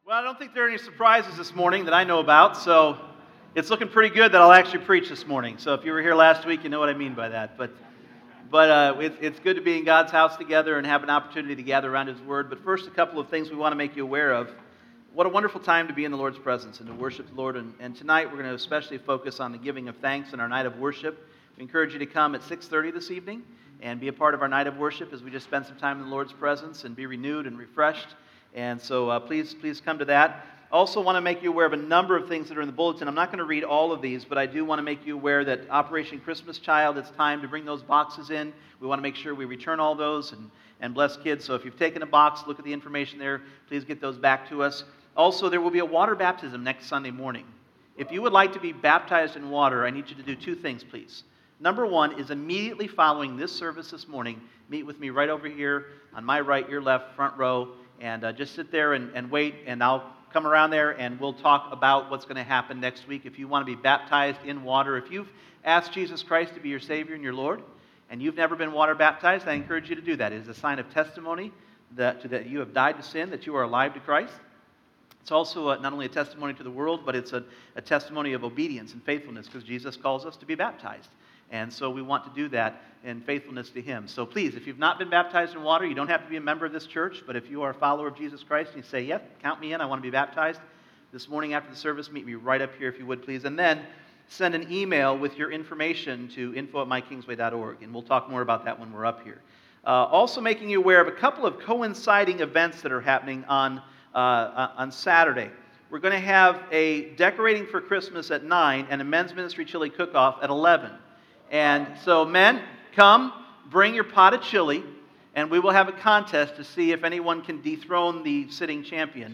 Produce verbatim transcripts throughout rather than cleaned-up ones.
Well, I don't think there are any surprises this morning that I know about, so it's looking pretty good that I'll actually preach this morning. So if you were here last week, you know what I mean by that. But but uh, it, it's good to be in God's house together and have an opportunity to gather around His Word. But first, a couple of things we want to make you aware of. What a wonderful time to be in the Lord's presence and to worship the Lord. And, and tonight we're going to especially focus on the giving of thanks in our night of worship. We encourage you to come at six thirty this evening and be a part of our night of worship as we just spend some time in the Lord's presence and be renewed and refreshed. And so uh, please, please come to that. I also want to make you aware of a number of things that are in the bulletin. I'm not going to read all of these, but I do want to make you aware that Operation Christmas Child, it's time to bring those boxes in. We want to make sure we return all those and, and bless kids. So if you've taken a box, look at the information there. Please get those back to us. Also, there will be a water baptism next Sunday morning. If you would like to be baptized in water, I need you to do two things, please. Number one is immediately following this service this morning, meet with me right over here on my right, your left, front row, and uh, just sit there and, and wait, and I'll come around there and we'll talk about what's going to happen next week. If you want to be baptized in water, if you've asked Jesus Christ to be your Savior and your Lord, and you've never been water baptized, I encourage you to do that. It is a sign of testimony that, that you have died to sin, that you are alive to Christ. It's also a, not only a testimony to the world, but it's a, a testimony of obedience and faithfulness, because Jesus calls us to be baptized. And so we want to do that in faithfulness to Him. So please, if you've not been baptized in water, you don't have to be a member of this church, but if you are a follower of Jesus Christ and you say, yep, count me in, I want to be baptized, this morning after the service, meet me right up here if you would, please. And then send an email with your information to info at my kingsway dot org, and we'll talk more about that when we're up here. Uh, also making you aware of a couple of coinciding events that are happening on, uh, on Saturday. We're going to have a decorating for Christmas at nine and a men's ministry chili cook-off at eleven. And so, men, come, bring your pot of chili, and we will have a contest to see if anyone can dethrone the sitting champion.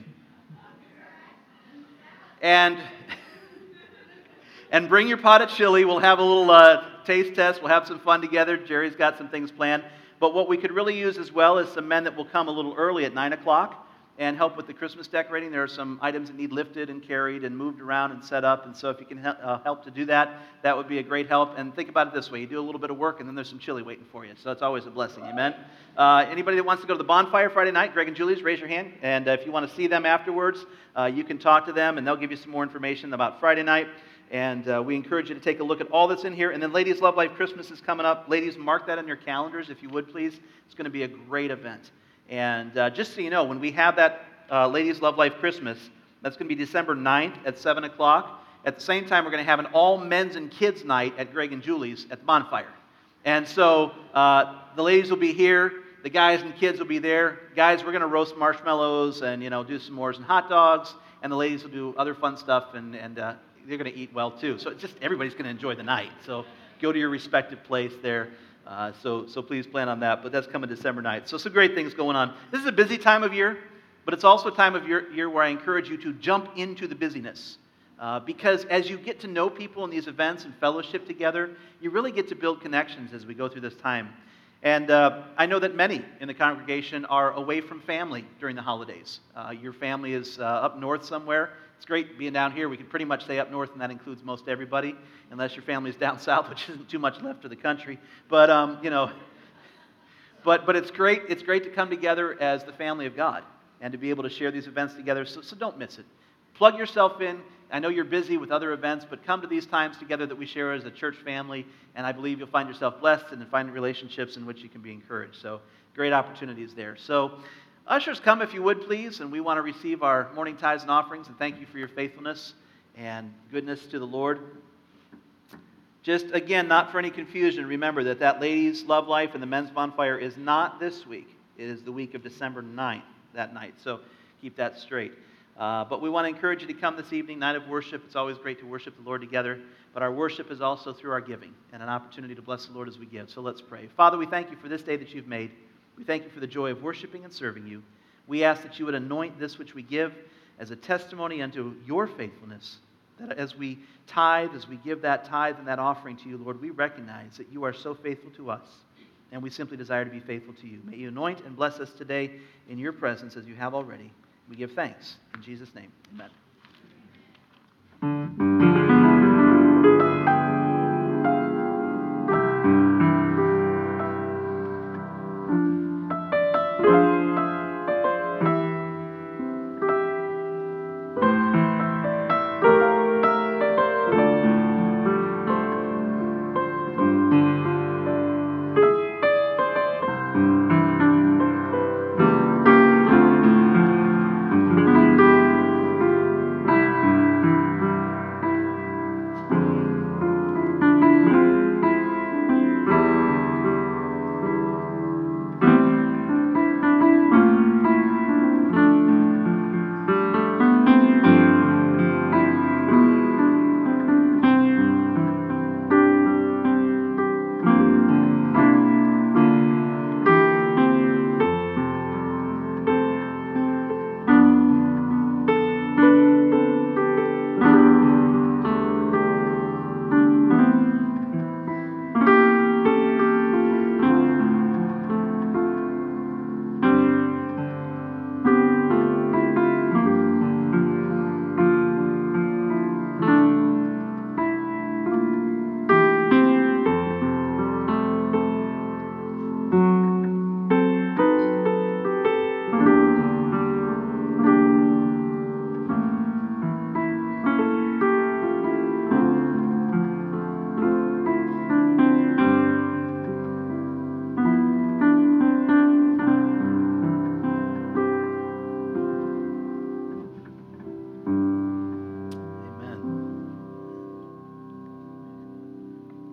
And, and bring your pot of chili. We'll have a little uh, taste test. We'll have some fun together. Jerry's got some things planned. But what we could really use as well is some men that will come a little early at nine o'clock and help with the Christmas decorating. There are some items that need lifted and carried and moved around and set up. And so if you can uh, help to do that, that would be a great help. And think about it this way. You do a little bit of work, and then there's some chili waiting for you. So it's always a blessing. Amen? Uh, anybody that wants to go to the bonfire Friday night, Greg and Julie's, raise your hand. And uh, if you want to see them afterwards, uh, you can talk to them, and they'll give you some more information about Friday night. And uh, we encourage you to take a look at all that's in here. And then Ladies Love Life Christmas is coming up. Ladies, mark that on your calendars, if you would, please. It's going to be a great event. And uh, just so you know, when we have that uh, Ladies Love Life Christmas, that's going to be December ninth at seven o'clock. At the same time, we're going to have an all-men's and kids night at Greg and Julie's at the bonfire. And so uh, the ladies will be here. The guys and kids will be there. Guys, we're going to roast marshmallows and, you know, do some s'mores and hot dogs. And the ladies will do other fun stuff, and, and uh, they're going to eat well, too. So it's just everybody's going to enjoy the night. So go to your respective place there. Uh, so, so please plan on that. But that's coming December ninth. So some great things going on. This is a busy time of year, but it's also a time of year, year where I encourage you to jump into the busyness. Uh, because as you get to know people in these events and fellowship together, you really get to build connections as we go through this time. And uh, I know that many in the congregation are away from family during the holidays. Uh, your family is uh, up north somewhere. It's great being down here. We can pretty much stay up north, and that includes most everybody, unless your family's down south, which isn't too much left of the country. But um, you know, but but it's great. It's great to come together as the family of God and to be able to share these events together. So so don't miss it. Plug yourself in. I know you're busy with other events, but come to these times together that we share as a church family, and I believe you'll find yourself blessed and find relationships in which you can be encouraged. So great opportunities there. So ushers, come if you would, please, and we want to receive our morning tithes and offerings, and thank you for your faithfulness and goodness to the Lord. Just, again, not for any confusion, remember that that ladies' love life and the men's bonfire is not this week. It is the week of December ninth, that night. So keep that straight. Uh, but we want to encourage you to come this evening, night of worship. It's always great to worship the Lord together. But our worship is also through our giving and an opportunity to bless the Lord as we give. So let's pray. Father, we thank you for this day that you've made. We thank you for the joy of worshiping and serving you. We ask that you would anoint this which we give as a testimony unto your faithfulness. That as we tithe, as we give that tithe and that offering to you, Lord, we recognize that you are so faithful to us. And we simply desire to be faithful to you. May you anoint and bless us today in your presence as you have already. We give thanks. In Jesus' name, amen.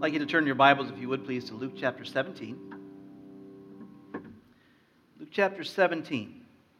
I'd like you to turn your Bibles, if you would please, to Luke chapter seventeen. Luke chapter seventeen.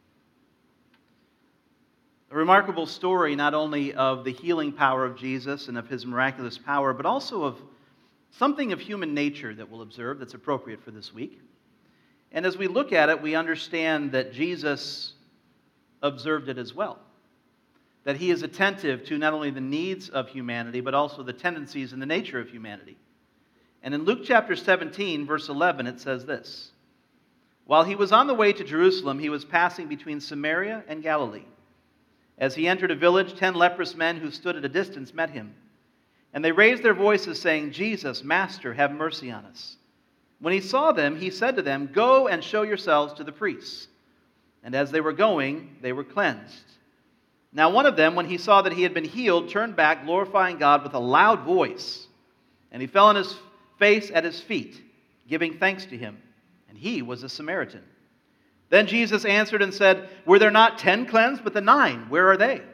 A remarkable story not only of the healing power of Jesus and of his miraculous power, but also of something of human nature that we'll observe that's appropriate for this week. And as we look at it, we understand that Jesus observed it as well. That he is attentive to not only the needs of humanity, but also the tendencies and the nature of humanity. And in Luke chapter seventeen, verse eleven, it says this: While he was on the way to Jerusalem, he was passing between Samaria and Galilee. As he entered a village, ten leprous men who stood at a distance met him. And they raised their voices, saying, Jesus, Master, have mercy on us. When he saw them, he said to them, Go and show yourselves to the priests. And as they were going, they were cleansed. Now one of them, when he saw that he had been healed, turned back, glorifying God with a loud voice. And he fell on his face at his feet, giving thanks to him. And he was a Samaritan. Then Jesus answered and said, Were there not ten cleansed, but the nine? Where are they?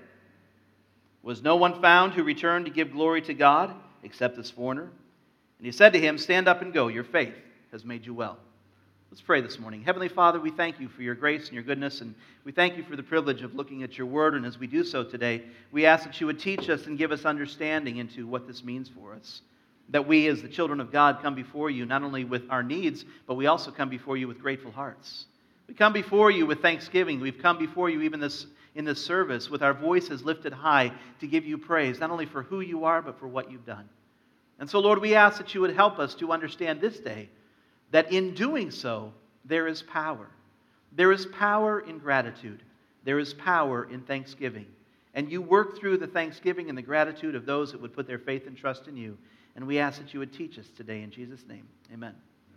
Was no one found who returned to give glory to God, except this foreigner? And he said to him, Stand up and go. Your faith has made you well. Let's pray this morning. Heavenly Father, we thank you for your grace and your goodness, and we thank you for the privilege of looking at your word. And as we do so today, we ask that you would teach us and give us understanding into what this means for us. That we, as the children of God, come before you not only with our needs, but we also come before you with grateful hearts. We come before you with thanksgiving. We've come before you even this in this service with our voices lifted high to give you praise, not only for who you are, but for what you've done. And so, Lord, we ask that you would help us to understand this day that in doing so, there is power. There is power in gratitude. There is power in thanksgiving. And you work through the thanksgiving and the gratitude of those that would put their faith and trust in you. And we ask that you would teach us today in Jesus' name. Amen.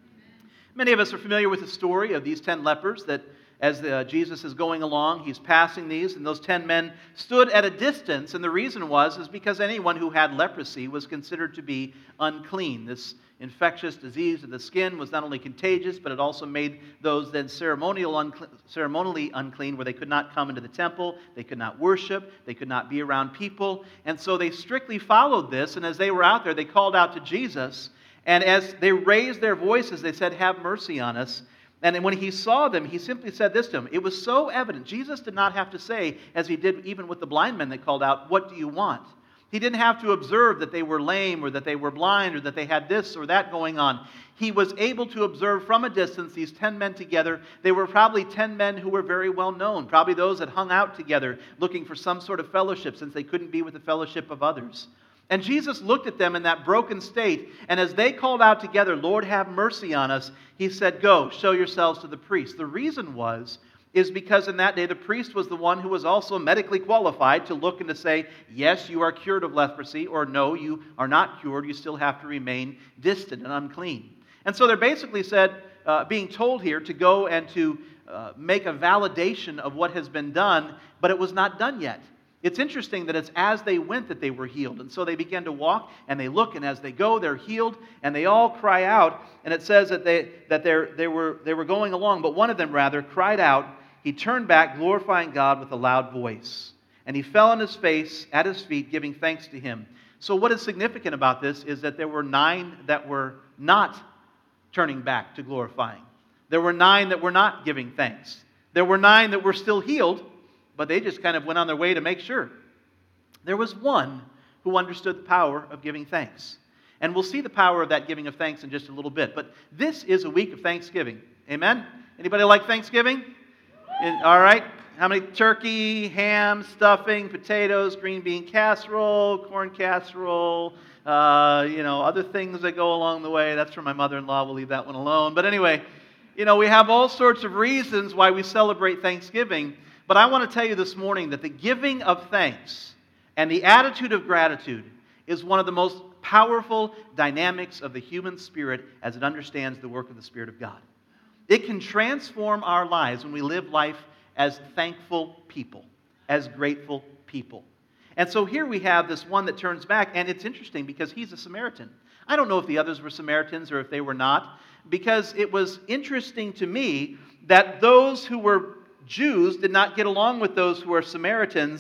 Many of us are familiar with the story of these ten lepers that as the, Jesus is going along, he's passing these, and those ten men stood at a distance, and the reason was is because anyone who had leprosy was considered to be unclean. This infectious disease of the skin was not only contagious, but it also made those then ceremonial uncle- ceremonially unclean, where they could not come into the temple, they could not worship, they could not be around people, and so they strictly followed this, and as they were out there, they called out to Jesus. And as they raised their voices, they said, Have mercy on us. And when he saw them, he simply said this to them. It was so evident. Jesus did not have to say, as he did even with the blind men that called out, What do you want? He didn't have to observe that they were lame or that they were blind or that they had this or that going on. He was able to observe from a distance these ten men together. They were probably ten men who were very well known, probably those that hung out together looking for some sort of fellowship since they couldn't be with the fellowship of others. And Jesus looked at them in that broken state, and as they called out together, Lord, have mercy on us, he said, Go, show yourselves to the priest. The reason was, is because in that day the priest was the one who was also medically qualified to look and to say, yes, you are cured of leprosy, or no, you are not cured, you still have to remain distant and unclean. And so they're basically said, uh, being told here to go and to uh, make a validation of what has been done, but it was not done yet. It's interesting that it's as they went that they were healed. And so they began to walk, and they look, and as they go, they're healed, and they all cry out. And it says that they that they're, they were they were going along, but one of them rather cried out. He turned back, glorifying God with a loud voice. And he fell on his face at his feet, giving thanks to him. So what is significant about this is that there were nine that were not turning back to glorifying. There were nine that were not giving thanks. There were nine that were still healed, but they just kind of went on their way to make sure. There was one who understood the power of giving thanks. And we'll see the power of that giving of thanks in just a little bit. But this is a week of Thanksgiving. Amen? Anybody like Thanksgiving? In, all right. How many? Turkey, ham, stuffing, potatoes, green bean casserole, corn casserole, uh, you know, other things that go along the way. That's from my mother-in-law. We'll leave that one alone. But anyway, you know, we have all sorts of reasons why we celebrate Thanksgiving. But I want to tell you this morning that the giving of thanks and the attitude of gratitude is one of the most powerful dynamics of the human spirit as it understands the work of the Spirit of God. It can transform our lives when we live life as thankful people, as grateful people. And so here we have this one that turns back, and it's interesting because he's a Samaritan. I don't know if the others were Samaritans or if they were not, because it was interesting to me that those who were Jews did not get along with those who are Samaritans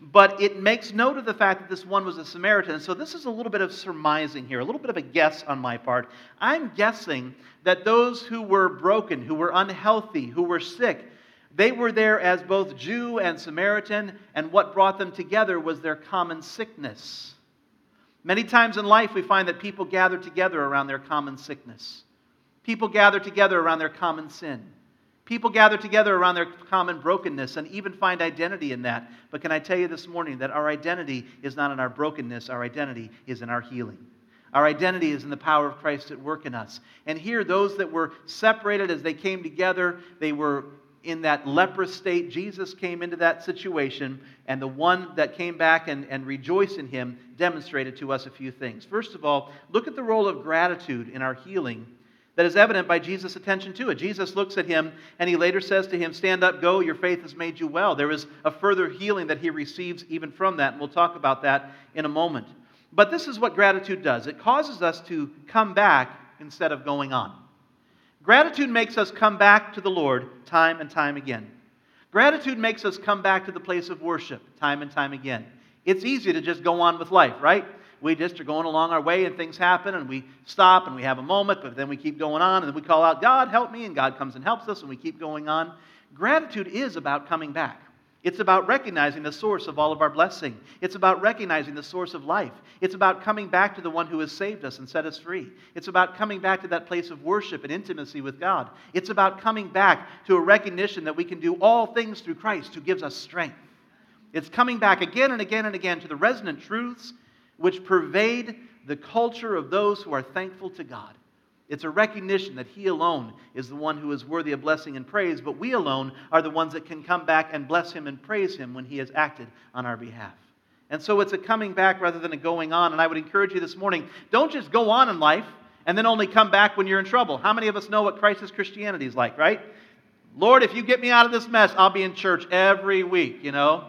but it makes note of the fact that this one was a Samaritan. So this is a little bit of surmising here, a little bit of a guess on my part. I'm guessing that those who were broken, who were unhealthy, who were sick, they were there as both Jew and Samaritan, and what brought them together was their common sickness. Many times in life we find that people gather together around their common sickness. People gather together around their common sin. People gather together around their common brokenness and even find identity in that. But can I tell you this morning that our identity is not in our brokenness, our identity is in our healing. Our identity is in the power of Christ at work in us. And here, those that were separated as they came together, they were in that leprous state. Jesus came into that situation, and the one that came back and, and rejoiced in him demonstrated to us a few things. First of all, look at the role of gratitude in our healing that is evident by Jesus' attention to it. Jesus looks at him, and he later says to him, "Stand up, go, your faith has made you well." There is a further healing that he receives even from that, and we'll talk about that in a moment. But this is what gratitude does. It causes us to come back instead of going on. Gratitude makes us come back to the Lord time and time again. Gratitude makes us come back to the place of worship time and time again. It's easy to just go on with life, right? We just are going along our way and things happen and we stop and we have a moment, but then we keep going on and then we call out, "God, help me," and God comes and helps us and we keep going on. Gratitude is about coming back. It's about recognizing the source of all of our blessing. It's about recognizing the source of life. It's about coming back to the one who has saved us and set us free. It's about coming back to that place of worship and intimacy with God. It's about coming back to a recognition that we can do all things through Christ who gives us strength. It's coming back again and again and again to the resonant truths which pervade the culture of those who are thankful to God. It's a recognition that He alone is the one who is worthy of blessing and praise, but we alone are the ones that can come back and bless Him and praise Him when He has acted on our behalf. And so it's a coming back rather than a going on. And I would encourage you this morning, don't just go on in life and then only come back when you're in trouble. How many of us know what crisis Christianity is like, right? Lord, if you get me out of this mess, I'll be in church every week, you know.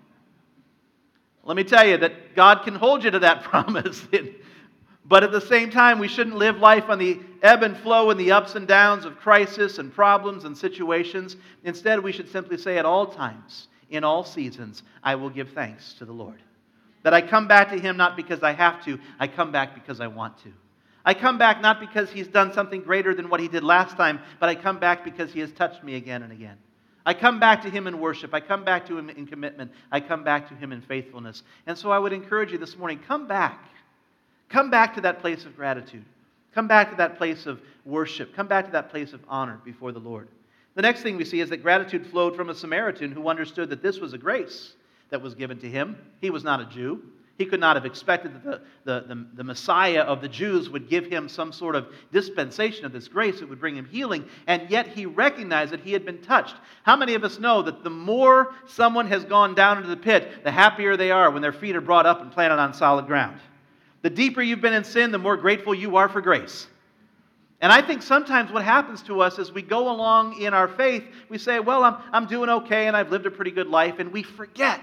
Let me tell you that God can hold you to that promise. But at the same time, we shouldn't live life on the ebb and flow and the ups and downs of crisis and problems and situations. Instead, we should simply say at all times, in all seasons, I will give thanks to the Lord. That I come back to Him not because I have to, I come back because I want to. I come back not because He's done something greater than what He did last time, but I come back because He has touched me again and again. I come back to Him in worship. I come back to Him in commitment. I come back to Him in faithfulness. And so I would encourage you this morning, come back. Come back to that place of gratitude. Come back to that place of worship. Come back to that place of honor before the Lord. The next thing we see is that gratitude flowed from a Samaritan who understood that this was a grace that was given to him. He was not a Jew. He could not have expected that the, the, the, the Messiah of the Jews would give him some sort of dispensation of this grace that would bring him healing, and yet he recognized that he had been touched. How many of us know that the more someone has gone down into the pit, the happier they are when their feet are brought up and planted on solid ground? The deeper you've been in sin, the more grateful you are for grace. And I think sometimes what happens to us as we go along in our faith, we say, well, I'm, I'm doing okay and I've lived a pretty good life, and we forget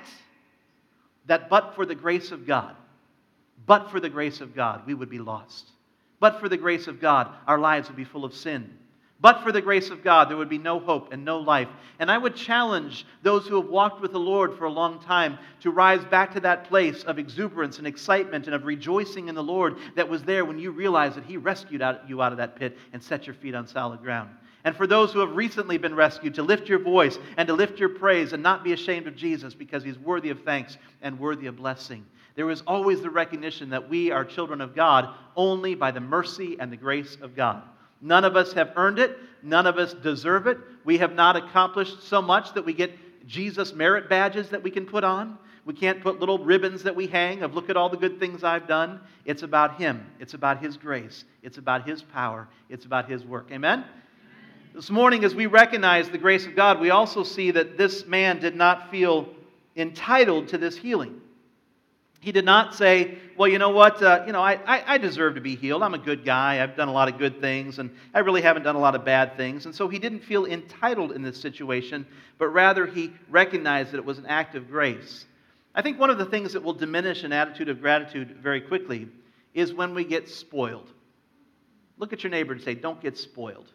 that but for the grace of God, but for the grace of God, we would be lost. But for the grace of God, our lives would be full of sin. But for the grace of God, there would be no hope and no life. And I would challenge those who have walked with the Lord for a long time to rise back to that place of exuberance and excitement and of rejoicing in the Lord that was there when you realized that He rescued you out of that pit and set your feet on solid ground. And for those who have recently been rescued, to lift your voice and to lift your praise and not be ashamed of Jesus because He's worthy of thanks and worthy of blessing. There is always the recognition that we are children of God only by the mercy and the grace of God. None of us have earned it. None of us deserve it. We have not accomplished so much that we get Jesus merit badges that we can put on. We can't put little ribbons that we hang of, look at all the good things I've done. It's about Him. It's about His grace. It's about His power. It's about His work. Amen? This morning, as we recognize the grace of God, we also see that this man did not feel entitled to this healing. He did not say, well, you know what, uh, you know, I, I, I deserve to be healed. I'm a good guy. I've done a lot of good things, and I really haven't done a lot of bad things. And so he didn't feel entitled in this situation, but rather he recognized that it was an act of grace. I think one of the things that will diminish an attitude of gratitude very quickly is when we get spoiled. Look at your neighbor and say, don't get spoiled.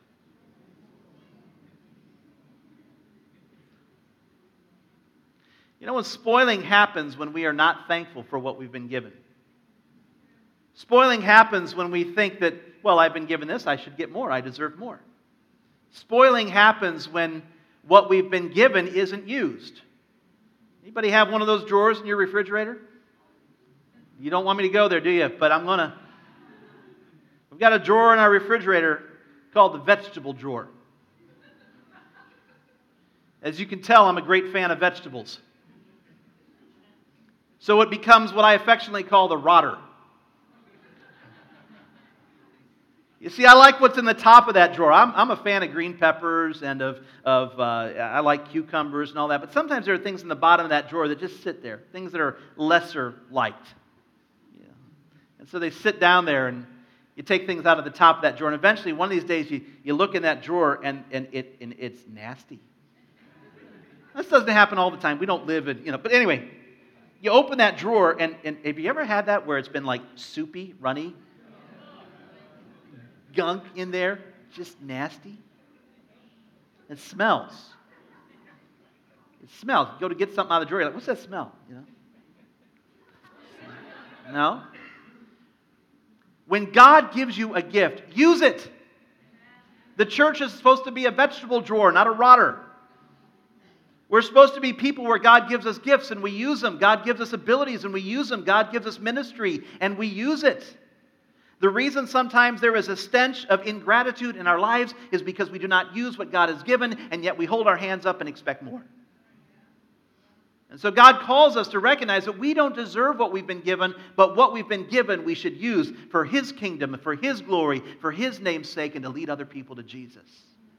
You know, when spoiling happens when we are not thankful for what we've been given. Spoiling happens when we think that, well, I've been given this, I should get more, I deserve more. Spoiling happens when what we've been given isn't used. Anybody have one of those drawers in your refrigerator? You don't want me to go there, do you? But I'm going to. We've got a drawer in our refrigerator called the vegetable drawer. As you can tell, I'm a great fan of vegetables. So it becomes what I affectionately call the rotter. You see, I like what's in the top of that drawer. I'm, I'm a fan of green peppers and of, of uh, I like cucumbers and all that. But sometimes there are things in the bottom of that drawer that just sit there, things that are lesser liked. Yeah. And so they sit down there, and you take things out of the top of that drawer. And eventually, one of these days, you, you look in that drawer, and, and, it, and it's nasty. This doesn't happen all the time. We don't live in, you know. But anyway, you open that drawer, and, and have you ever had that where it's been like soupy, runny? Gunk in there, just nasty. It smells. It smells. You go to get something out of the drawer, you're like, what's that smell? You know? No? When God gives you a gift, use it. The church is supposed to be a vegetable drawer, not a rotter. We're supposed to be people where God gives us gifts and we use them. God gives us abilities and we use them. God gives us ministry and we use it. The reason sometimes there is a stench of ingratitude in our lives is because we do not use what God has given, and yet we hold our hands up and expect more. And so God calls us to recognize that we don't deserve what we've been given, but what we've been given we should use for His kingdom, for His glory, for His name's sake, and to lead other people to Jesus.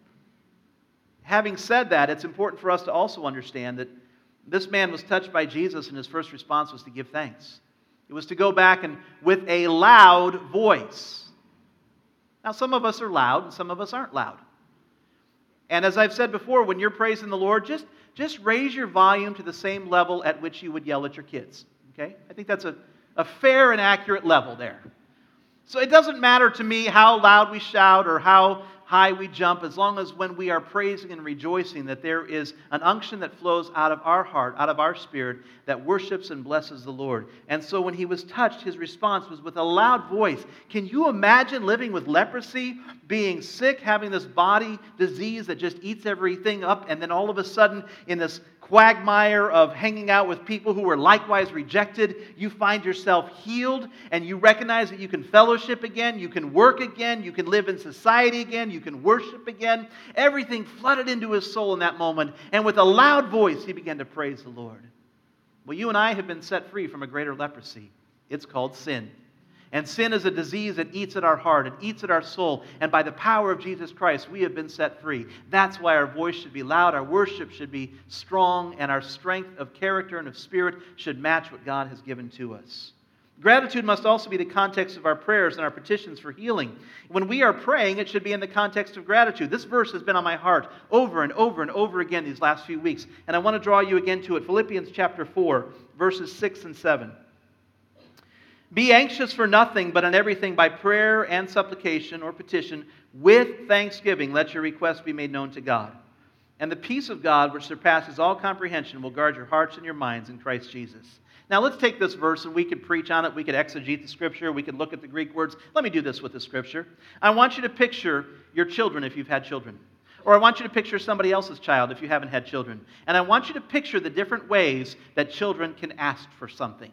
Having said that, it's important for us to also understand that this man was touched by Jesus, and his first response was to give thanks. It was to go back and with a loud voice. Now, some of us are loud and some of us aren't loud. And as I've said before, when you're praising the Lord, just, just raise your volume to the same level at which you would yell at your kids. Okay? I think that's a, a fair and accurate level there. So it doesn't matter to me how loud we shout or how high we jump, as long as when we are praising and rejoicing that there is an unction that flows out of our heart, out of our spirit, that worships and blesses the Lord. And so when he was touched, his response was with a loud voice. Can you imagine living with leprosy, being sick, having this body disease that just eats everything up, and then all of a sudden in this quagmire of hanging out with people who were likewise rejected, you find yourself healed, and you recognize that you can fellowship again, you can work again, you can live in society again, you can worship again. Everything flooded into his soul in that moment, and with a loud voice, he began to praise the Lord. Well, you and I have been set free from a greater leprosy. It's called sin. And sin is a disease that eats at our heart, it eats at our soul. And by the power of Jesus Christ, we have been set free. That's why our voice should be loud, our worship should be strong, and our strength of character and of spirit should match what God has given to us. Gratitude must also be the context of our prayers and our petitions for healing. When we are praying, it should be in the context of gratitude. This verse has been on my heart over and over and over again these last few weeks. And I want to draw you again to it. Philippians chapter four, verses six and seven. Be anxious for nothing, but in everything by prayer and supplication or petition, with thanksgiving, let your requests be made known to God. And the peace of God, which surpasses all comprehension, will guard your hearts and your minds in Christ Jesus. Now let's take this verse and we could preach on it, we could exegete the Scripture, we could look at the Greek words. Let me do this with the Scripture. I want you to picture your children if you've had children. Or I want you to picture somebody else's child if you haven't had children. And I want you to picture the different ways that children can ask for something.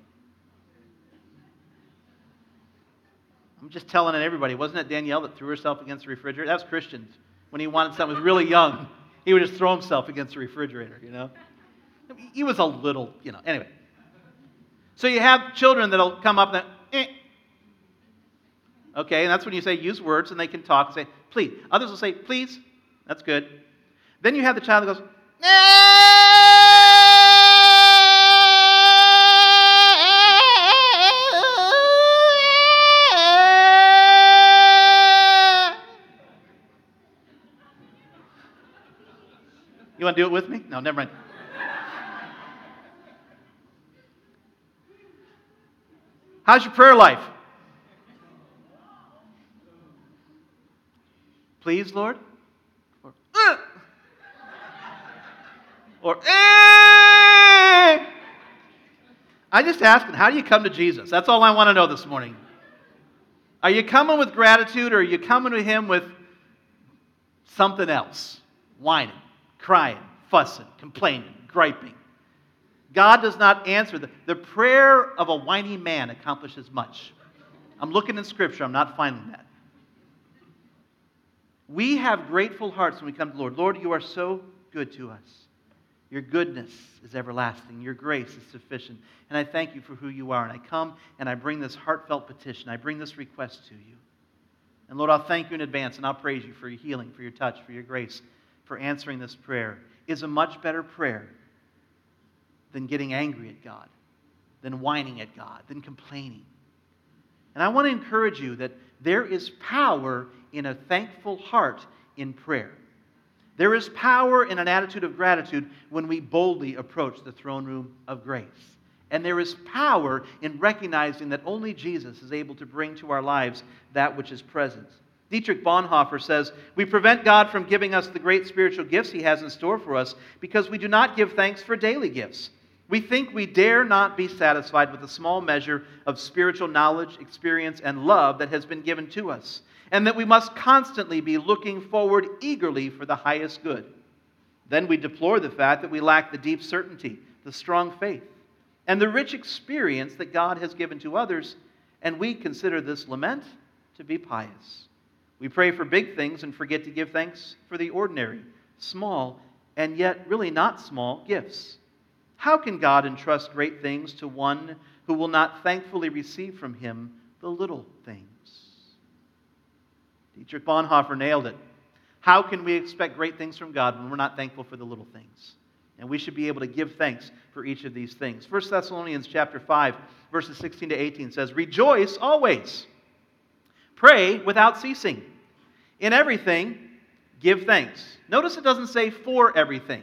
I'm just telling everybody, wasn't it Danielle that threw herself against the refrigerator? That was Christian. When he wanted something, he was really young, he would just throw himself against the refrigerator, you know? He was a little, you know, anyway. So you have children that'll come up and, eh. Okay, and that's when you say use words and they can talk and say, please. Others will say, please. That's good. Then you have the child that goes, eh. You want to do it with me? No, never mind. How's your prayer life? Please, Lord? Or, uh. or eh. I just ask, how do you come to Jesus? That's all I want to know this morning. Are you coming with gratitude, or are you coming to Him with something else? Whining, crying, fussing, complaining, griping. God does not answer. The, the prayer of a whiny man accomplishes much. I'm looking in Scripture. I'm not finding that. We have grateful hearts when we come to the Lord. Lord, you are so good to us. Your goodness is everlasting. Your grace is sufficient. And I thank you for who you are. And I come and I bring this heartfelt petition. I bring this request to you. And Lord, I'll thank you in advance, and I'll praise you for your healing, for your touch, for your grace, for answering this prayer. Is a much better prayer than getting angry at God, than whining at God, than complaining. And I want to encourage you that there is power in a thankful heart in prayer. There is power in an attitude of gratitude when we boldly approach the throne room of grace. And there is power in recognizing that only Jesus is able to bring to our lives that which is present. Dietrich Bonhoeffer says, "We prevent God from giving us the great spiritual gifts He has in store for us because we do not give thanks for daily gifts. We think we dare not be satisfied with the small measure of spiritual knowledge, experience, and love that has been given to us, and that we must constantly be looking forward eagerly for the highest good. Then we deplore the fact that we lack the deep certainty, the strong faith, and the rich experience that God has given to others, and we consider this lament to be pious. We pray for big things and forget to give thanks for the ordinary, small, and yet really not small gifts. How can God entrust great things to one who will not thankfully receive from Him the little things?" Dietrich Bonhoeffer nailed it. How can we expect great things from God when we're not thankful for the little things? And we should be able to give thanks for each of these things. First Thessalonians chapter five, verses sixteen to eighteen says, "Rejoice always. Pray without ceasing. In everything, give thanks." Notice it doesn't say for everything.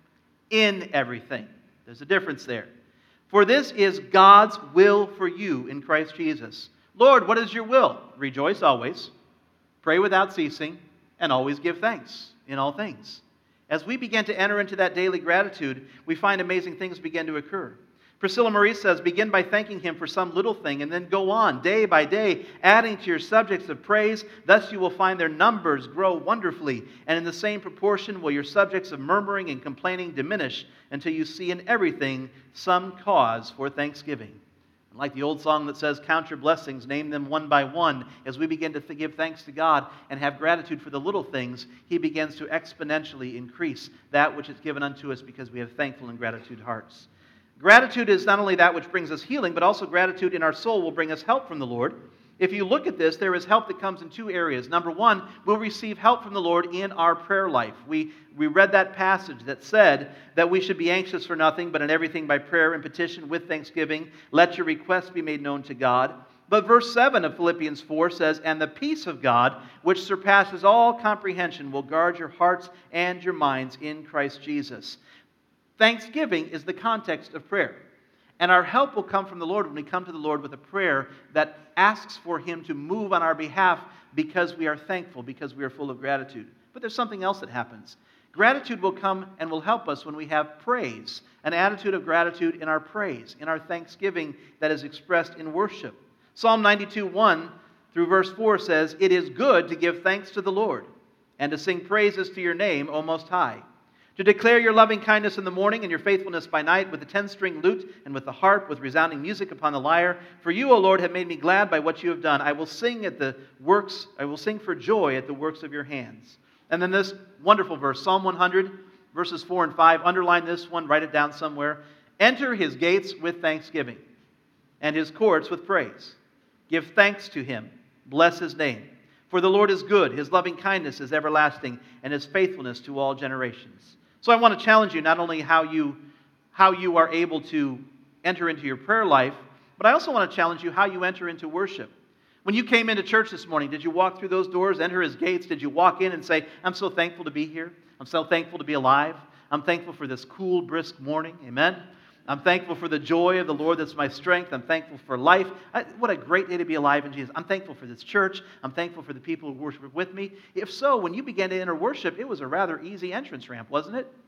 In everything. There's a difference there. "For this is God's will for you in Christ Jesus." Lord, what is your will? Rejoice always. Pray without ceasing. And always give thanks in all things. As we begin to enter into that daily gratitude, we find amazing things begin to occur. Priscilla Marie says, "Begin by thanking Him for some little thing, and then go on day by day, adding to your subjects of praise. Thus you will find their numbers grow wonderfully, and in the same proportion will your subjects of murmuring and complaining diminish, until you see in everything some cause for thanksgiving." And like the old song that says, "Count your blessings, name them one by one," as we begin to th- give thanks to God and have gratitude for the little things, He begins to exponentially increase that which is given unto us because we have thankful and gratitude hearts. Gratitude is not only that which brings us healing, but also gratitude in our soul will bring us help from the Lord. If you look at this, there is help that comes in two areas. Number one, we'll receive help from the Lord in our prayer life. We, we read that passage that said that we should be anxious for nothing, but in everything by prayer and petition with thanksgiving, let your requests be made known to God. But verse seven of Philippians four says, "And the peace of God, which surpasses all comprehension, will guard your hearts and your minds in Christ Jesus." Thanksgiving is the context of prayer. And our help will come from the Lord when we come to the Lord with a prayer that asks for Him to move on our behalf because we are thankful, because we are full of gratitude. But there's something else that happens. Gratitude will come and will help us when we have praise, an attitude of gratitude in our praise, in our thanksgiving that is expressed in worship. Psalm ninety-two, one through verse four says, "It is good to give thanks to the Lord, and to sing praises to your name, O Most High. To declare your loving kindness in the morning and your faithfulness by night with the ten-string lute and with the harp, with resounding music upon the lyre. For you, O Lord, have made me glad by what you have done. I will sing at the works, I will sing for joy at the works of your hands." And then this wonderful verse, Psalm one hundred, verses four and five. Underline this one, write it down somewhere. "Enter His gates with thanksgiving, and His courts with praise. Give thanks to Him, bless His name. For the Lord is good, His loving kindness is everlasting, and His faithfulness to all generations." So I want to challenge you not only how you, how you are able to enter into your prayer life, but I also want to challenge you how you enter into worship. When you came into church this morning, did you walk through those doors, enter His gates? Did you walk in and say, "I'm so thankful to be here. I'm so thankful to be alive. I'm thankful for this cool, brisk morning." Amen? I'm thankful for the joy of the Lord that's my strength. I'm thankful for life. I, what a great day to be alive in Jesus. I'm thankful for this church. I'm thankful for the people who worship with me. If so, when you began to enter worship, it was a rather easy entrance ramp, wasn't it?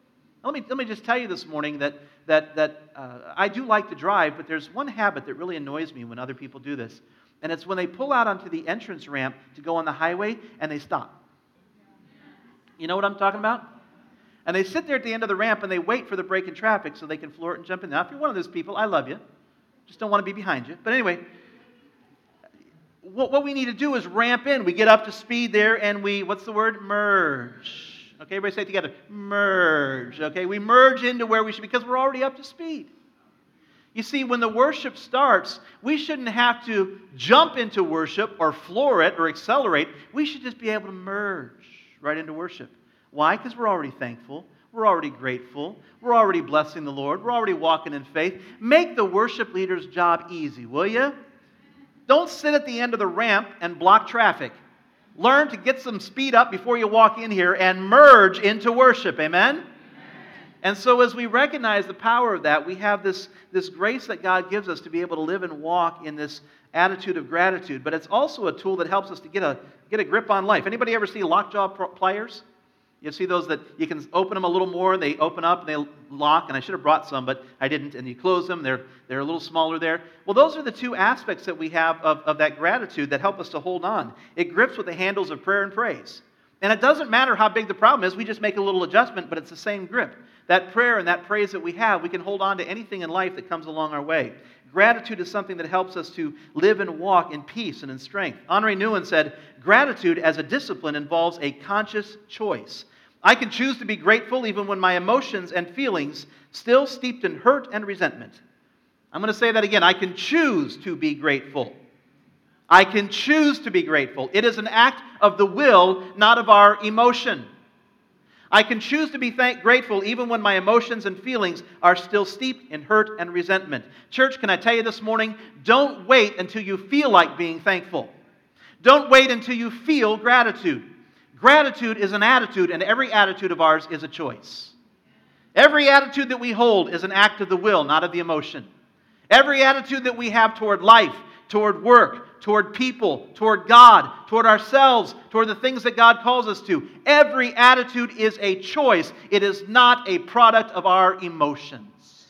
Let me, let me just tell you this morning that, that, that uh, I do like to drive, but there's one habit that really annoys me when other people do this. And it's when they pull out onto the entrance ramp to go on the highway and they stop. You know what I'm talking about? And they sit there at the end of the ramp and they wait for the break in traffic so they can floor it and jump in. Now, if you're one of those people, I love you. Just don't want to be behind you. But anyway, what, what we need to do is ramp in. We get up to speed there and we, what's the word? Merge. Okay, everybody say it together. Merge. Okay, we merge into where we should because we're already up to speed. You see, when the worship starts, we shouldn't have to jump into worship or floor it or accelerate. We should just be able to merge right into worship. Why? Because we're already thankful. We're already grateful. We're already blessing the Lord. We're already walking in faith. Make the worship leader's job easy, will you? Don't sit at the end of the ramp and block traffic. Learn to get some speed up before you walk in here and merge into worship. Amen? Amen? And so as we recognize the power of that, we have this, this grace that God gives us to be able to live and walk in this attitude of gratitude. But it's also a tool that helps us to get a, get a grip on life. Anybody ever see lockjaw pliers? You see those that you can open them a little more and they open up and they lock, and I should have brought some, but I didn't, and you close them, they're, they're a little smaller there. Well, those are the two aspects that we have of, of that gratitude that help us to hold on. It grips with the handles of prayer and praise. And it doesn't matter how big the problem is, we just make a little adjustment, but it's the same grip. That prayer and that praise that we have, we can hold on to anything in life that comes along our way. Gratitude is something that helps us to live and walk in peace and in strength. Henri Nouwen said, gratitude as a discipline involves a conscious choice. I can choose to be grateful even when my emotions and feelings still steeped in hurt and resentment. I'm going to say that again. I can choose to be grateful. I can choose to be grateful. It is an act of the will, not of our emotion. I can choose to be thank- grateful even when my emotions and feelings are still steeped in hurt and resentment. Church, can I tell you this morning, don't wait until you feel like being thankful. Don't wait until you feel gratitude. Gratitude is an attitude, and every attitude of ours is a choice. Every attitude that we hold is an act of the will, not of the emotion. Every attitude that we have toward life, toward work, toward people, toward God, toward ourselves, toward the things that God calls us to, every attitude is a choice. It is not a product of our emotions.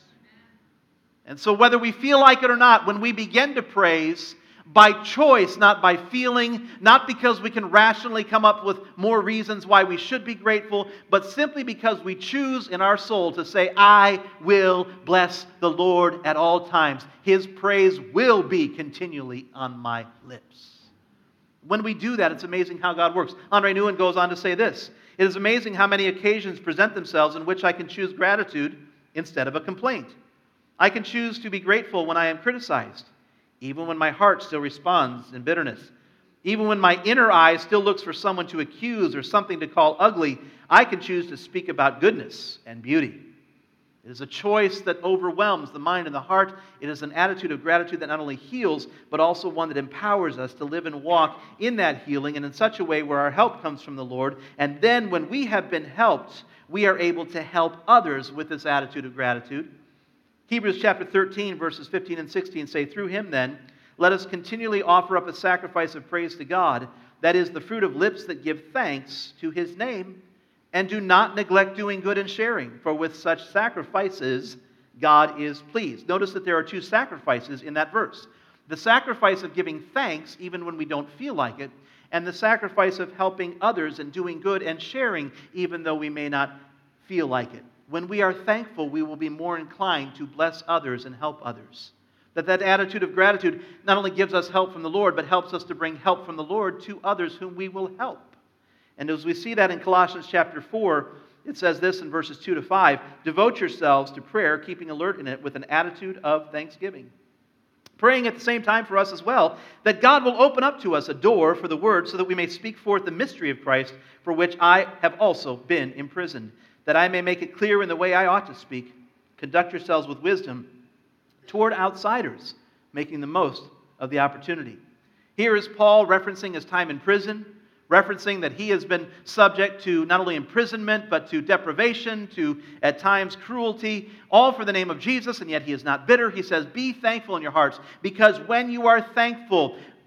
And so whether we feel like it or not, when we begin to praise, by choice, not by feeling, not because we can rationally come up with more reasons why we should be grateful, but simply because we choose in our soul to say, I will bless the Lord at all times. His praise will be continually on my lips. When we do that, it's amazing how God works. Henri Nouwen goes on to say this, it is amazing how many occasions present themselves in which I can choose gratitude instead of a complaint. I can choose to be grateful when I am criticized, even when my heart still responds in bitterness. Even when my inner eye still looks for someone to accuse or something to call ugly, I can choose to speak about goodness and beauty. It is a choice that overwhelms the mind and the heart. It is an attitude of gratitude that not only heals, but also one that empowers us to live and walk in that healing and in such a way where our help comes from the Lord. And then when we have been helped, we are able to help others with this attitude of gratitude. Hebrews chapter thirteen, verses fifteen and sixteen say, through him then, let us continually offer up a sacrifice of praise to God, that is the fruit of lips that give thanks to his name, and do not neglect doing good and sharing, for with such sacrifices God is pleased. Notice that there are two sacrifices in that verse. The sacrifice of giving thanks even when we don't feel like it, and the sacrifice of helping others and doing good and sharing even though we may not feel like it. When we are thankful, we will be more inclined to bless others and help others. That that attitude of gratitude not only gives us help from the Lord, but helps us to bring help from the Lord to others whom we will help. And as we see that in Colossians chapter four, it says this in verses two to five, devote yourselves to prayer, keeping alert in it with an attitude of thanksgiving. Praying at the same time for us as well, that God will open up to us a door for the word so that we may speak forth the mystery of Christ, for which I have also been imprisoned, that I may make it clear in the way I ought to speak. Conduct yourselves with wisdom toward outsiders, making the most of the opportunity. Here is Paul referencing his time in prison, referencing that he has been subject to not only imprisonment, but to deprivation, to at times cruelty, all for the name of Jesus, and yet he is not bitter. He says, be thankful in your hearts, because when you are thankful,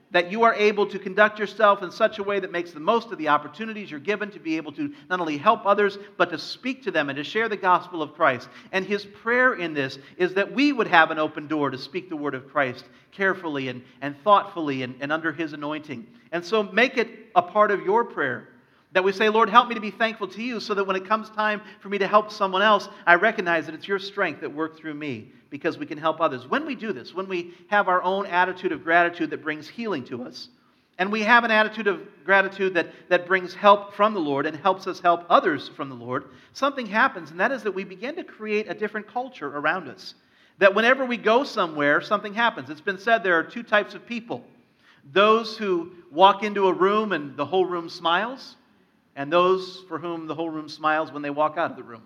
that you are able to conduct yourself in such a way that makes the most of the opportunities you're given to be able to not only help others, but to speak to them and to share the gospel of Christ. And his prayer in this is that we would have an open door to speak the word of Christ carefully and, and thoughtfully and, and under his anointing. And so make it a part of your prayer that we say, Lord, help me to be thankful to you so that when it comes time for me to help someone else, I recognize that it's your strength that worked through me because we can help others. When we do this, when we have our own attitude of gratitude that brings healing to us, and we have an attitude of gratitude that, that brings help from the Lord and helps us help others from the Lord, something happens, and that is that we begin to create a different culture around us. That whenever we go somewhere, something happens. It's been said there are two types of people. Those who walk into a room and the whole room smiles, and those for whom the whole room smiles when they walk out of the room.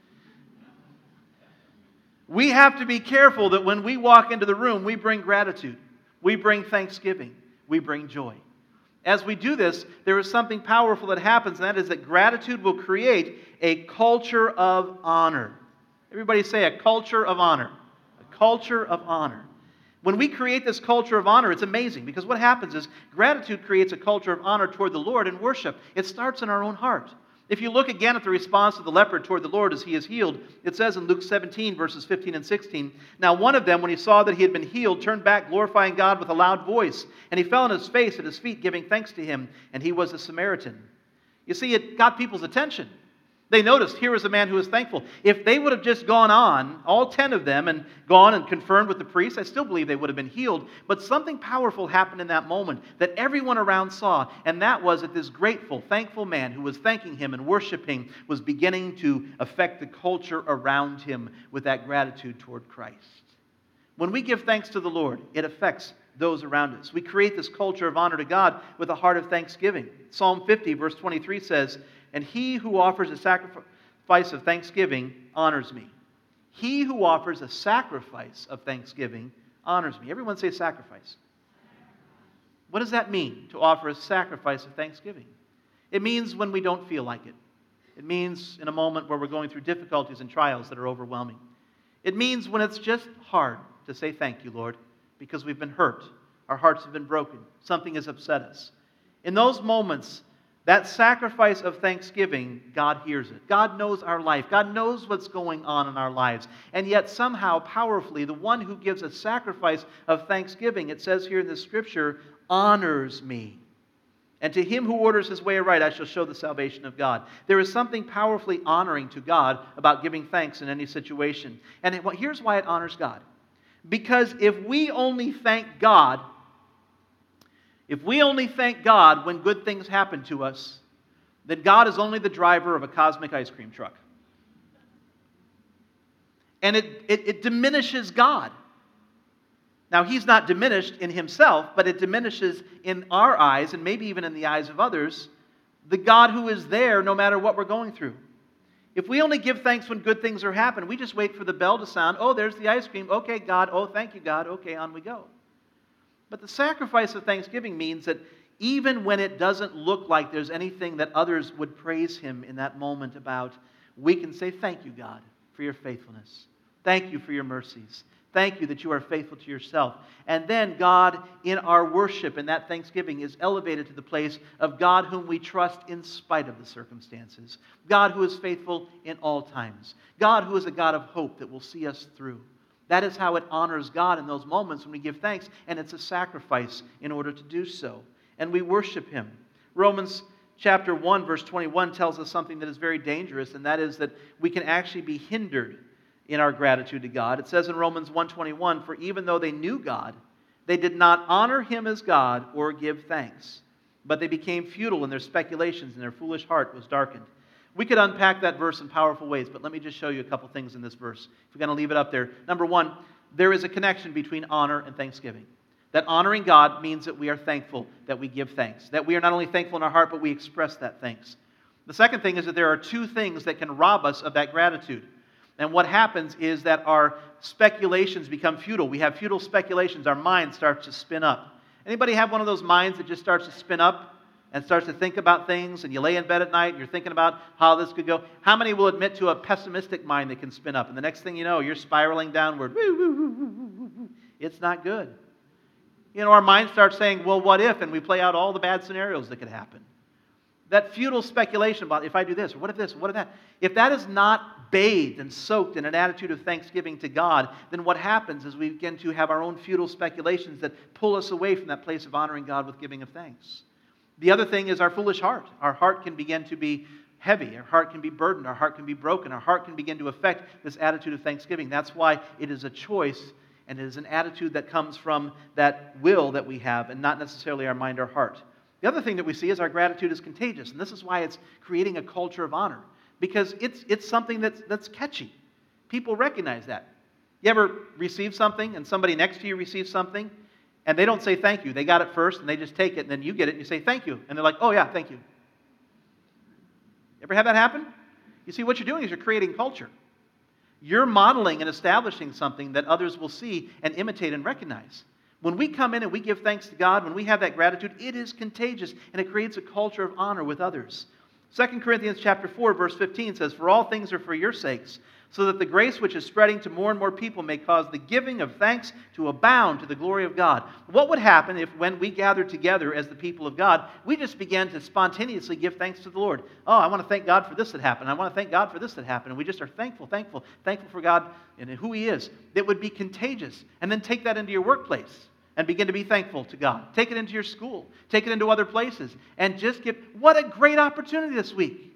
We have to be careful that when we walk into the room, we bring gratitude. We bring thanksgiving. We bring joy. As we do this, there is something powerful that happens, and that is that gratitude will create a culture of honor. Everybody say a culture of honor. A culture of honor. When we create this culture of honor, it's amazing because what happens is gratitude creates a culture of honor toward the Lord and worship. It starts in our own heart. If you look again at the response of the leper toward the Lord as he is healed, it says in Luke seventeen, verses fifteen and sixteen, "Now one of them, when he saw that he had been healed, turned back, glorifying God with a loud voice. And he fell on his face at his feet, giving thanks to him. And he was a Samaritan." You see, it got people's attention. They noticed, here is a man who is thankful. If they would have just gone on, all ten of them, and gone and confirmed with the priest, I still believe they would have been healed. But something powerful happened in that moment that everyone around saw, and that was that this grateful, thankful man who was thanking him and worshiping was beginning to affect the culture around him with that gratitude toward Christ. When we give thanks to the Lord, it affects those around us. We create this culture of honor to God with a heart of thanksgiving. Psalm fifty, verse twenty-three says, "And he who offers a sacrifice of thanksgiving honors me." He who offers a sacrifice of thanksgiving honors me. Everyone say sacrifice. What does that mean, to offer a sacrifice of thanksgiving? It means when we don't feel like it. It means in a moment where we're going through difficulties and trials that are overwhelming. It means when it's just hard to say thank you, Lord, because we've been hurt. Our hearts have been broken. Something has upset us. In those moments, that sacrifice of thanksgiving, God hears it. God knows our life. God knows what's going on in our lives. And yet somehow, powerfully, the one who gives a sacrifice of thanksgiving, it says here in the Scripture, honors me. And to him who orders his way aright, I shall show the salvation of God. There is something powerfully honoring to God about giving thanks in any situation. And here's why it honors God. Because if we only thank God, if we only thank God when good things happen to us, then God is only the driver of a cosmic ice cream truck. And it, it, it diminishes God. Now, he's not diminished in himself, but it diminishes in our eyes, and maybe even in the eyes of others, the God who is there no matter what we're going through. If we only give thanks when good things are happening, we just wait for the bell to sound. Oh, there's the ice cream. Okay, God. Oh, thank you, God. Okay, on we go. But the sacrifice of thanksgiving means that even when it doesn't look like there's anything that others would praise him in that moment about, we can say, thank you, God, for your faithfulness. Thank you for your mercies. Thank you that you are faithful to yourself. And then God, in our worship and that thanksgiving, is elevated to the place of God whom we trust in spite of the circumstances. God who is faithful in all times. God who is a God of hope that will see us through. That is how it honors God in those moments when we give thanks, and it's a sacrifice in order to do so. And we worship him. Romans chapter one, verse twenty-one tells us something that is very dangerous, and that is that we can actually be hindered in our gratitude to God. It says in Romans one twenty-one, "For even though they knew God, they did not honor him as God or give thanks. But they became futile in their speculations, and their foolish heart was darkened." We could unpack that verse in powerful ways, but let me just show you a couple things in this verse. If we're going to leave it up there. Number one, there is a connection between honor and thanksgiving. That honoring God means that we are thankful, that we give thanks. That we are not only thankful in our heart, but we express that thanks. The second thing is that there are two things that can rob us of that gratitude. And what happens is that our speculations become futile. We have futile speculations. Our mind starts to spin up. Anybody have one of those minds that just starts to spin up and starts to think about things, and you lay in bed at night and you're thinking about how this could go? How many will admit to a pessimistic mind that can spin up? And the next thing you know, you're spiraling downward. It's not good. You know, our mind starts saying, well, what if? And we play out all the bad scenarios that could happen. That futile speculation about if I do this, or what if this, or what if that. If that is not bathed and soaked in an attitude of thanksgiving to God, then what happens is we begin to have our own futile speculations that pull us away from that place of honoring God with giving of thanks. The other thing is our foolish heart. Our heart can begin to be heavy. Our heart can be burdened. Our heart can be broken. Our heart can begin to affect this attitude of thanksgiving. That's why it is a choice and it is an attitude that comes from that will that we have and not necessarily our mind or heart. The other thing that we see is our gratitude is contagious, and this is why it's creating a culture of honor, because it's, it's something that's, that's catchy. People recognize that. You ever receive something, and somebody next to you receives something, and they don't say thank you. They got it first, and they just take it, and then you get it, and you say thank you, and they're like, oh yeah, thank you. Ever have that happen? You see, what you're doing is you're creating culture. You're modeling and establishing something that others will see and imitate and recognize. When we come in and we give thanks to God, when we have that gratitude, it is contagious and it creates a culture of honor with others. Second Corinthians chapter four, verse fifteen says, "For all things are for your sakes, so that the grace which is spreading to more and more people may cause the giving of thanks to abound to the glory of God." What would happen if when we gathered together as the people of God, we just began to spontaneously give thanks to the Lord? Oh, I want to thank God for this that happened. I want to thank God for this that happened. And we just are thankful, thankful, thankful for God and who He is. It would be contagious. And then take that into your workplace. And begin to be thankful to God. Take it into your school. Take it into other places. And just give, what a great opportunity this week.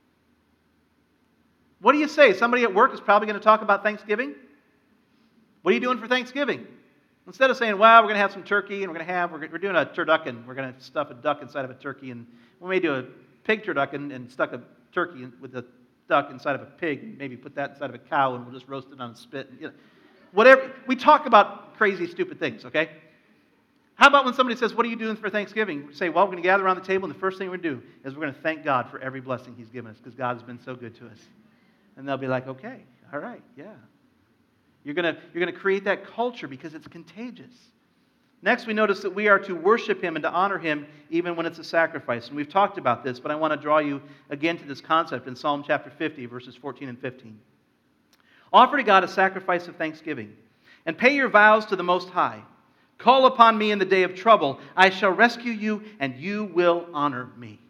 What do you say? Somebody at work is probably going to talk about Thanksgiving. What are you doing for Thanksgiving? Instead of saying, well, we're going to have some turkey and we're going to have, we're, we're doing a turducken. We're going to stuff a duck inside of a turkey. And we may do a pig turducken and stuck a turkey with a duck inside of a pig. And maybe put that inside of a cow and we'll just roast it on a spit. And, you know, whatever. We talk about crazy, stupid things, okay? How about when somebody says, what are you doing for Thanksgiving? We say, well, we're going to gather around the table, and the first thing we're going to do is we're going to thank God for every blessing He's given us, because God has been so good to us. And they'll be like, okay, all right, yeah. You're going to, you're going to create that culture because it's contagious. Next, we notice that we are to worship Him and to honor Him even when it's a sacrifice. And we've talked about this, but I want to draw you again to this concept in Psalm chapter fifty, verses fourteen and fifteen. "Offer to God a sacrifice of thanksgiving, and pay your vows to the Most High. Call upon me in the day of trouble. I shall rescue you, and you will honor me."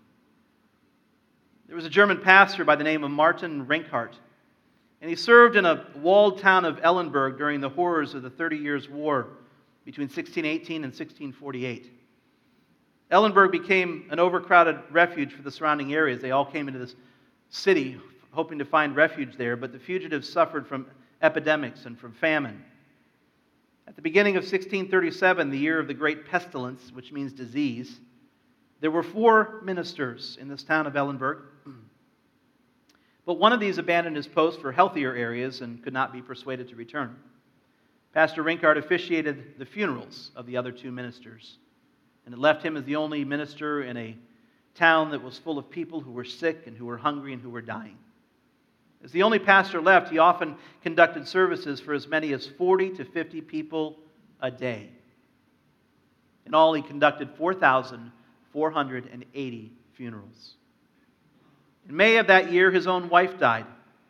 There was a German pastor by the name of Martin Rinkart, and he served in a walled town of Ellenburg during the horrors of the Thirty Years' War between sixteen eighteen and sixteen forty-eight. Ellenburg became an overcrowded refuge for the surrounding areas. They all came into this city hoping to find refuge there, but the fugitives suffered from epidemics and from famine. At the beginning of sixteen thirty-seven, the year of the Great Pestilence, which means disease, there were four ministers in this town of Ellenburg. But one of these abandoned his post for healthier areas and could not be persuaded to return. Pastor Rinkart officiated the funerals of the other two ministers, and it left him as the only minister in a town that was full of people who were sick and who were hungry and who were dying. As the only pastor left, he often conducted services for as many as forty to fifty people a day. In all, he conducted four thousand four hundred eighty funerals. In May of that year, his own wife died.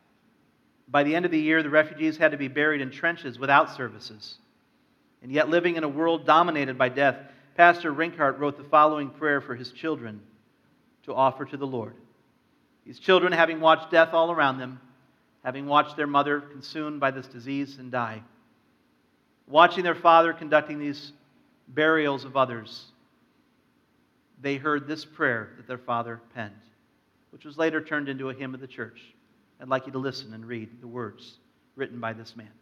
By the end of the year, the refugees had to be buried in trenches without services. And yet, living in a world dominated by death, Pastor Rinkart wrote the following prayer for his children to offer to the Lord. These children, having watched death all around them, having watched their mother consumed by this disease and die, watching their father conducting these burials of others, they heard this prayer that their father penned, which was later turned into a hymn of the church. I'd like you to listen and read the words written by this man.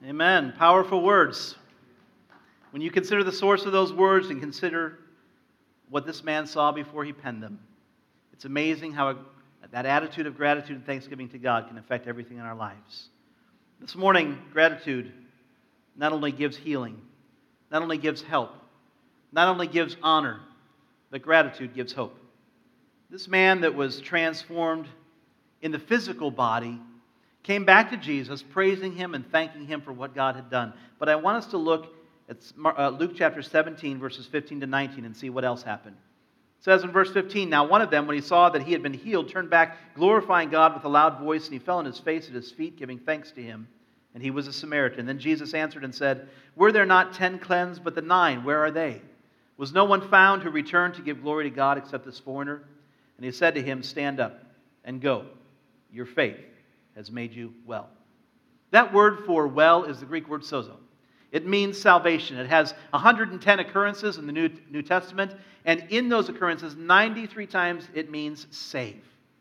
Amen. Powerful words. When you consider the source of those words and consider what this man saw before he penned them, it's amazing how a, that attitude of gratitude and thanksgiving to God can affect everything in our lives. This morning, gratitude not only gives healing, not only gives help, not only gives honor, but gratitude gives hope. This man that was transformed in the physical body came back to Jesus, praising Him and thanking Him for what God had done. But I want us to look at Luke chapter seventeen, verses fifteen to nineteen, and see what else happened. It says in verse fifteen, "Now one of them, when he saw that he had been healed, turned back, glorifying God with a loud voice, and he fell on his face at His feet, giving thanks to Him. And he was a Samaritan. Then Jesus answered and said, Were there not ten cleansed, but the nine, where are they? Was no one found who returned to give glory to God except this foreigner? And he said to him, Stand up and go. Your faith has made you well." That word for well is the Greek word sozo. It means salvation. It has one hundred ten occurrences in the New, New Testament, and in those occurrences, ninety-three times it means save.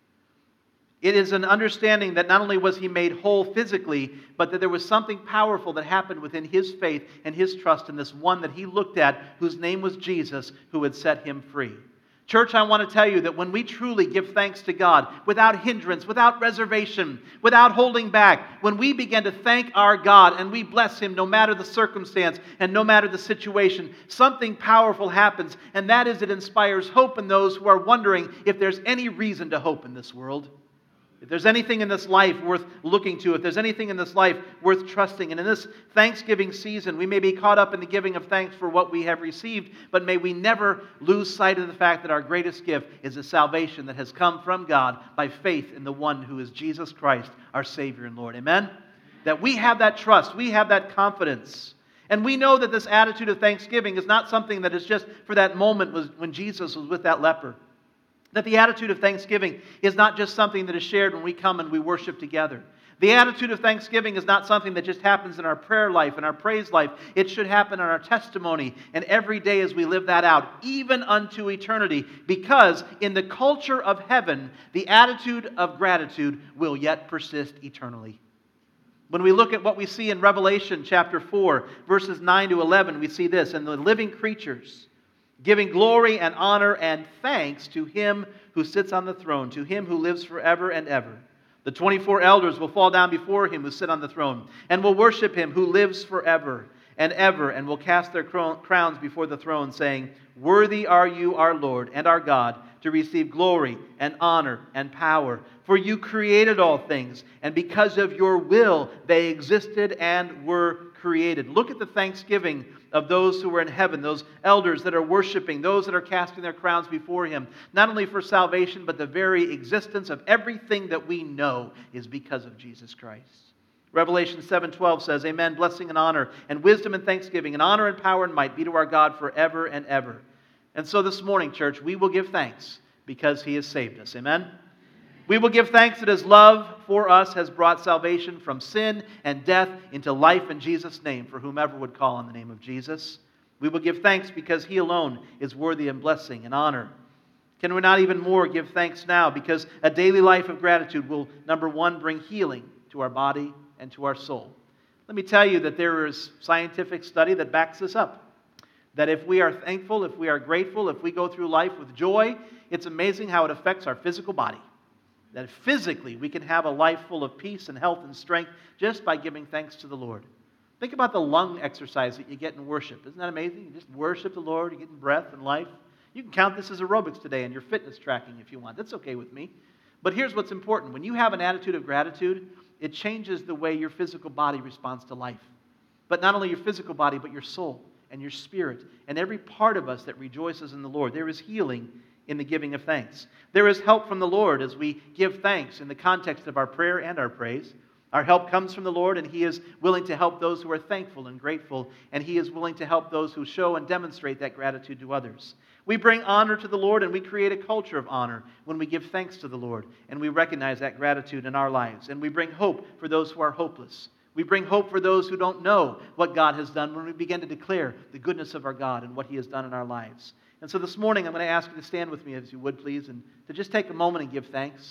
It is an understanding that not only was he made whole physically, but that there was something powerful that happened within his faith and his trust in this one that he looked at, whose name was Jesus, who had set him free. Church, I want to tell you that when we truly give thanks to God, without hindrance, without reservation, without holding back, when we begin to thank our God and we bless Him no matter the circumstance and no matter the situation, something powerful happens, and that is it inspires hope in those who are wondering if there's any reason to hope in this world. If there's anything in this life worth looking to, if there's anything in this life worth trusting, and in this Thanksgiving season, we may be caught up in the giving of thanks for what we have received, but may we never lose sight of the fact that our greatest gift is a salvation that has come from God by faith in the one who is Jesus Christ, our Savior and Lord. Amen? That we have that trust, we have that confidence. And we know that this attitude of thanksgiving is not something that is just for that moment was when Jesus was with that leper. That the attitude of thanksgiving is not just something that is shared when we come and we worship together. The attitude of thanksgiving is not something that just happens in our prayer life and our praise life. It should happen in our testimony and every day as we live that out, even unto eternity. Because in the culture of heaven, the attitude of gratitude will yet persist eternally. When we look at what we see in Revelation chapter four, verses nine to eleven, we see this: "And the living creatures, giving glory and honor and thanks to Him who sits on the throne, to Him who lives forever and ever. The twenty-four elders will fall down before Him who sits on the throne, and will worship Him who lives forever and ever, and will cast their crowns before the throne, saying, Worthy are you, our Lord and our God, to receive glory and honor and power. For you created all things, and because of your will they existed and were created." Look at the thanksgiving of those who are in heaven, those elders that are worshiping, those that are casting their crowns before Him, not only for salvation, but the very existence of everything that we know is because of Jesus Christ. Revelation seven twelve says, "Amen, blessing and honor and wisdom and thanksgiving and honor and power and might be to our God forever and ever." And so this morning, church, we will give thanks because He has saved us. Amen? We will give thanks that His love for us has brought salvation from sin and death into life in Jesus' name for whomever would call on the name of Jesus. We will give thanks because He alone is worthy of blessing and honor. Can we not even more give thanks now? Because a daily life of gratitude will, number one, bring healing to our body and to our soul. Let me tell you that there is scientific study that backs this up. That if we are thankful, if we are grateful, if we go through life with joy, it's amazing how it affects our physical body. That physically we can have a life full of peace and health and strength just by giving thanks to the Lord. Think about the lung exercise that you get in worship. Isn't that amazing? You just worship the Lord, you're getting breath and life. You can count this as aerobics today and your fitness tracking if you want. That's okay with me. But here's what's important. When you have an attitude of gratitude, it changes the way your physical body responds to life. But not only your physical body, but your soul and your spirit and every part of us that rejoices in the Lord. There is healing in the giving of thanks. There is help from the Lord as we give thanks in the context of our prayer and our praise. Our help comes from the Lord, and He is willing to help those who are thankful and grateful, and He is willing to help those who show and demonstrate that gratitude to others. We bring honor to the Lord, and we create a culture of honor when we give thanks to the Lord, and we recognize that gratitude in our lives. And we bring hope for those who are hopeless. We bring hope for those who don't know what God has done when we begin to declare the goodness of our God and what He has done in our lives. And so this morning, I'm going to ask you to stand with me, if you would, please, and to just take a moment and give thanks.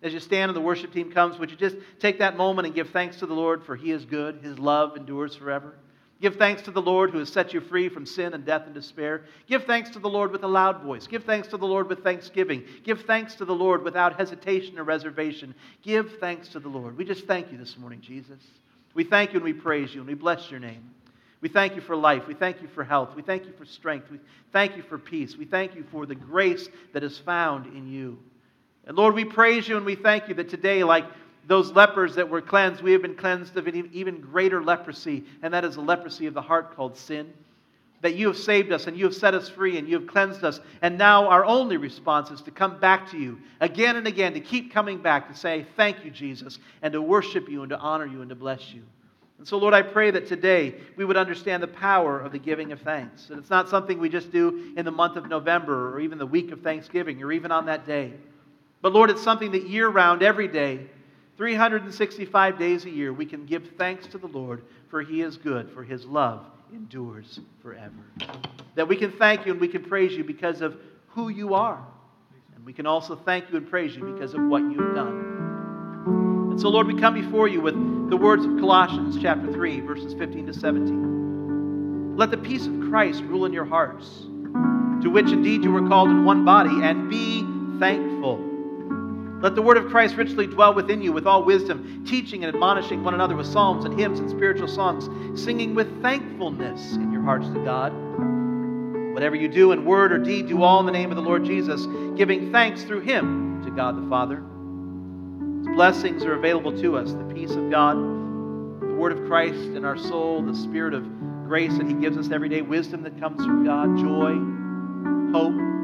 As you stand and the worship team comes, would you just take that moment and give thanks to the Lord, for He is good. His love endures forever. Give thanks to the Lord who has set you free from sin and death and despair. Give thanks to the Lord with a loud voice. Give thanks to the Lord with thanksgiving. Give thanks to the Lord without hesitation or reservation. Give thanks to the Lord. We just thank you this morning, Jesus. We thank you and we praise you and we bless your name. We thank you for life. We thank you for health. We thank you for strength. We thank you for peace. We thank you for the grace that is found in you. And Lord, we praise you and we thank you that today, like those lepers that were cleansed, we have been cleansed of an even greater leprosy, and that is the leprosy of the heart called sin. That you have saved us and you have set us free and you have cleansed us, and now our only response is to come back to you again and again, to keep coming back, to say thank you, Jesus, and to worship you and to honor you and to bless you. And so, Lord, I pray that today we would understand the power of the giving of thanks. And it's not something we just do in the month of November or even the week of Thanksgiving or even on that day. But, Lord, it's something that year-round, every day, three hundred sixty-five days a year, we can give thanks to the Lord, for He is good, for His love endures forever. That we can thank you and we can praise you because of who you are. And we can also thank you and praise you because of what you've done. And so, Lord, we come before you with the words of Colossians chapter three, verses fifteen to seventeen. Let the peace of Christ rule in your hearts, to which indeed you were called in one body, and be thankful. Let the word of Christ richly dwell within you with all wisdom, teaching and admonishing one another with psalms and hymns and spiritual songs, singing with thankfulness in your hearts to God. Whatever you do in word or deed, do all in the name of the Lord Jesus, giving thanks through Him to God the Father. His blessings are available to us, the peace of God, the word of Christ in our soul, the spirit of grace that He gives us every day, wisdom that comes from God, joy, hope,